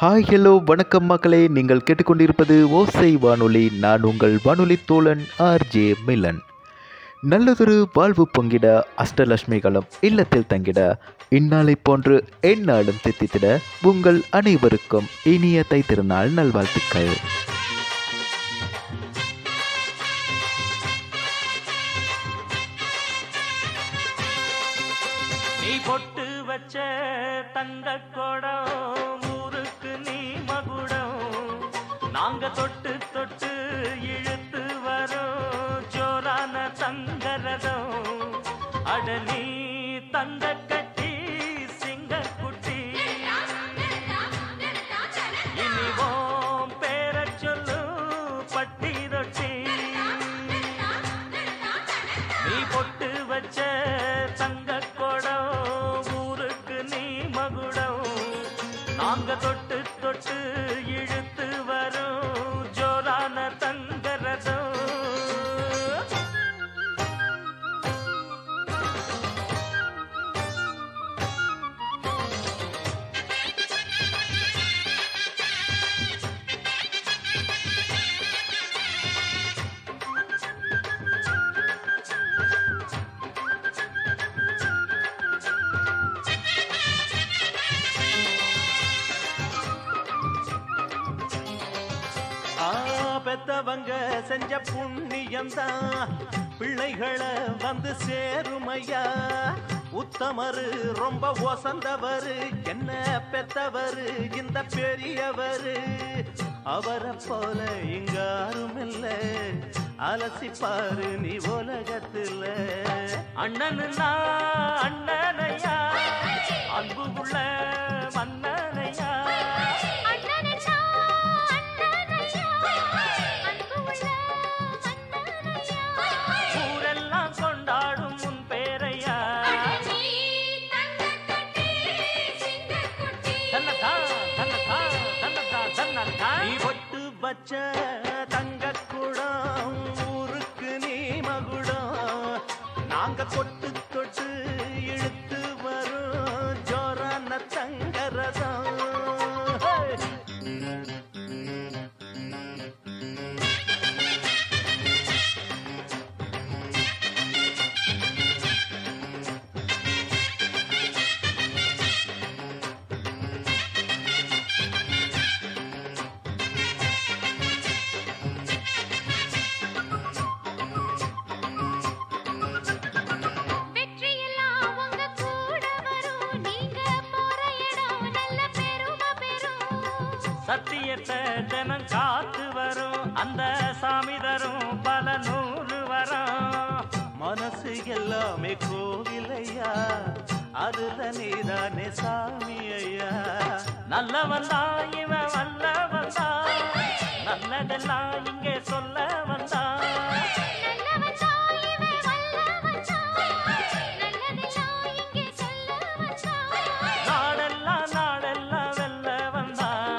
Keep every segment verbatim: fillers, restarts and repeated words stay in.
Hi hello வணக்கம் மக்களே, நீங்கள் கேட்டுக்கொண்டிருப்பது ஓசை வானொலி. நான் உங்கள் வானொலி தோழன் ஆர்ஜே மிலன். நல்லதொரு வாழ்வு பொங்கிட, அஷ்டலட்சுமிகளும் இல்லத்தில் தங்கிட, இந்நாளை போன்று எந்நாளும் தித்தித்திட உங்கள் அனைவருக்கும் இனிய தை திருநாள் நல்வாழ்த்துக்கள். நீ பொட்டு வச்ச தங்க கொடம் ஊருக்கு நீ மகுடம், நாங்க தொட்டு தொட்டு இழுத்து வரோம் ஜோரான தங்கரதம். அட நீ தங்க கட்டி சிங்க குட்டி, இனிவோம் பேர சொல்லு பட்டி ரொட்டி. நீ பொட்டு வச்ச தங்க கொடம் ஊருக்கு நீ மகுடம், நாங்க தொட்டு தொட்டு இழுத்து வரும் ஜோரான தங்கரதம். பெத்தவங்க செஞ்ச புண்ணியம்தான் பிள்ளைகளை வந்து சேருமையா. உத்தமரு ரொம்ப ஒசந்தவரு, என்ன பெத்தவரு இந்த பெரியவரு. அவரை போல இங்காரும் இல்ல, அலசிப்பாரு நீ உலகத்துல. அண்ணனுன்னா அண்ணனையா, அன்பு உள்ள மன்னனையா. ஊரெல்லாம் கொண்டாடும் உன் பேரையா. தன்னதா தன்னதா தன்னதா தன்னதா. நீ பொட்டு வச்ச தங்க குடம் ஊருக்கு நீ மகுடம், நாங்க தொட்டு தொட்டு இழுத்து வரும் ஜோரான தங்கரதம். சத்தியத்தை தினம் காத்து வரும் அந்த சாமி தரும் பல நூறு வரும். மனசு எல்லாமே கோவிலையா, அதுல நீதானே சாமி ஐயா. நல்லவன் தான் இவன் வல்லவன் தான், நல்லதெல்லாம் இங்கே சொல்ல வந்தான். நாடெல்லாம் நாடெல்லாம் வெல்ல வந்தான்.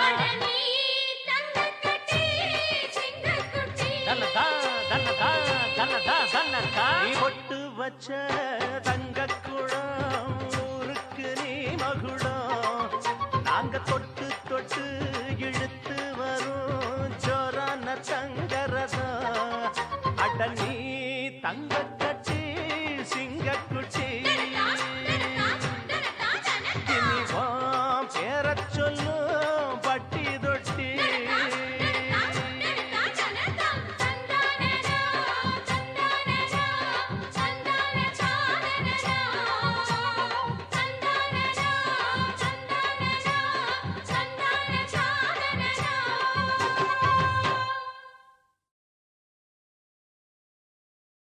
தன்னதா தன்னதா தன்னதா தன்னதா. நீ பொட்டு வச்ச தங்க குடம் ஊருக்கு நீ மகுடம், நாங்க தொட்டு